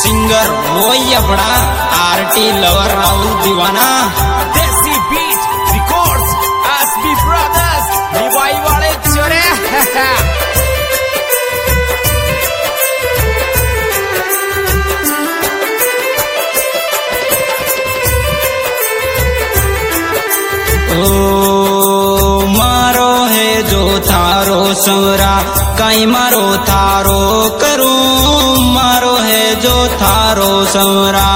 Singer वही अपना RT lover Rahul दीवाना। Desi beat records SB brothers रिवाई वाले चोरे। ओ मारो है जो थारो संवरा कई मारो थारो करूं, मारो है जो थारो संवरा।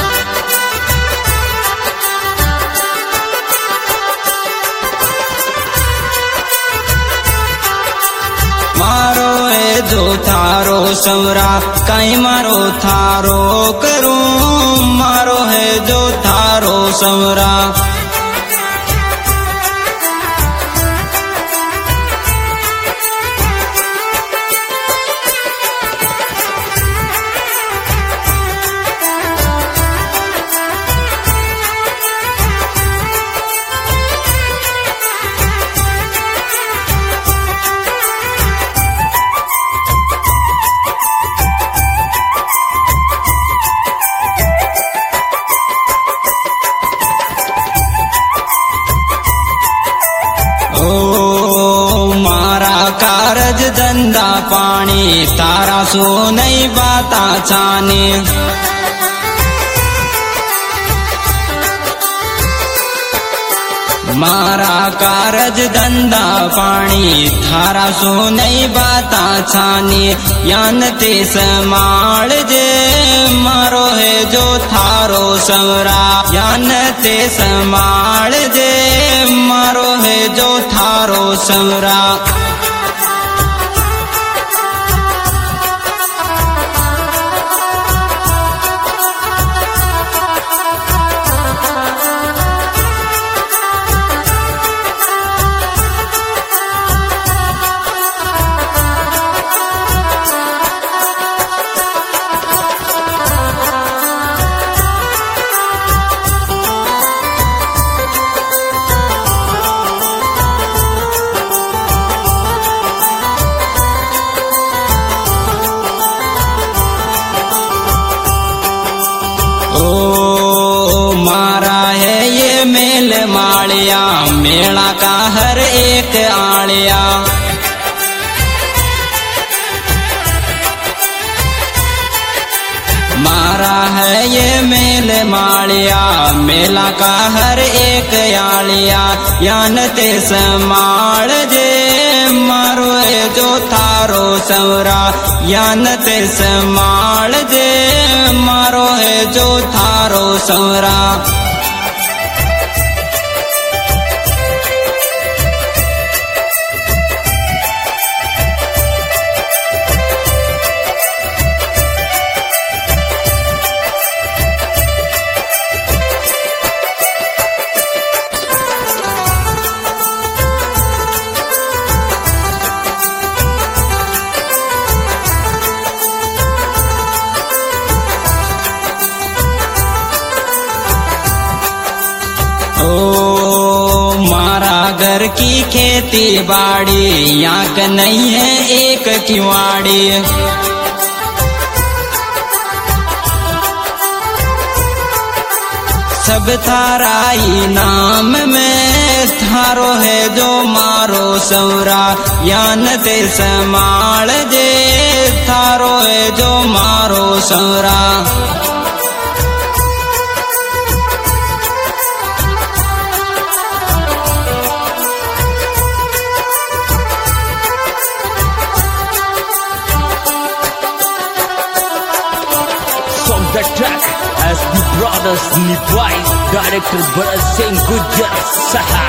मारो है जो थारो संवरा कई मारो थारो करूं, मारो है जो थारो संवरा। ओ मारा कारज धंधा पानी तारा सो नहीं बाता छाने। मारा कारज धंधा पानी थारा सो नहीं बाता छाने। यान ते समाल जे मारो है जो थारो संवरा, यान ते समाल जे मारो है जो थारो संवरा। ओ मारा है ये मेल मालिया मेला का हर एक आलिया। मारा है ये मेल मालिया मेला का हर एक आलिया। यान ते समाल जे मारो है जो थारो संवरा, यान ते समाल जे मारो है जो थारो संवरा। ओ मारा घर की खेती बाड़ी यहाँ का नहीं है एक किवाड़ी। सब थारा ही नाम में थारो है जो मारो संवरा। यान ते समाल जे थारो है जो मारो Sanwara. The track SB Brothers Nibwai, director Bharat Singh Gujjar Saha.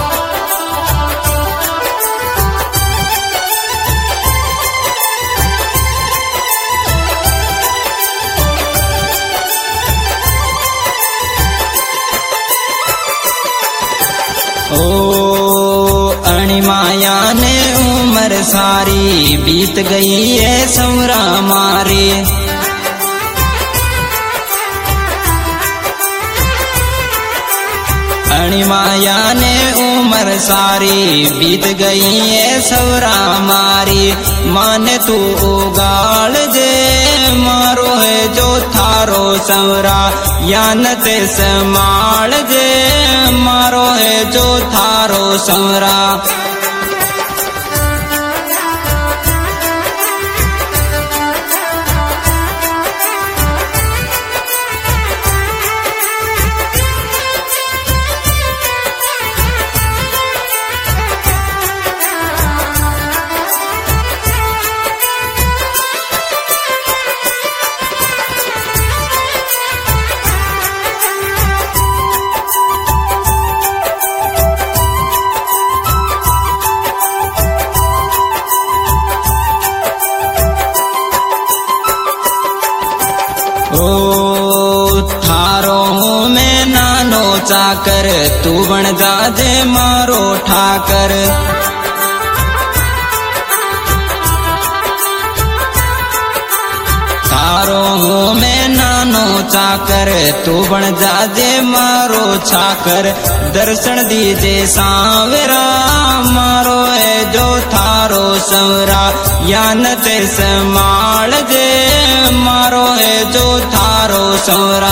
ओ अणिमाया ने उम्र सारी बीत गई है संवरा मारी। अणिमाया ने उम्र सारी बीत गई है सवरा मारी। मान तू उगाड़ जे मारो है जो था थारो संवरा यान ते संभाल जे मारो है जो थारो संवरा। ओ थारो हूँ मैं नानो चाकर तू बन जाजे मारो ठाकर। थारो हूँ मैं नानो चाकर तू बन जाजे मारो छाकर। दर्शन दीजे सांवरा मारो है जो थारो संवरा यान ते संभाल जे मारो है जो थारो संवरा।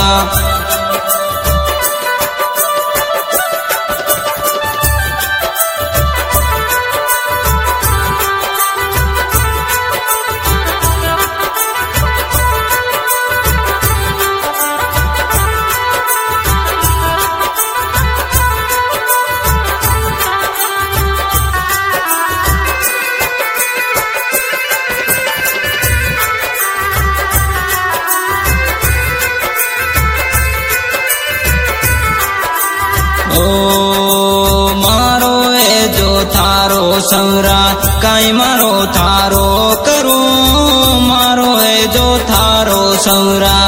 ओ मारो है जो थारो संवरा काई मारो थारो करूं मारो है जो थारो संवरा।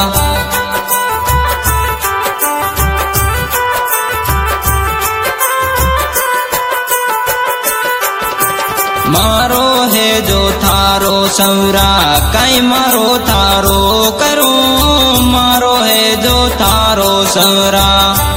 मारो है जो थारो संवरा काई मारो थारो करूं मारो है जो थारो संवरा।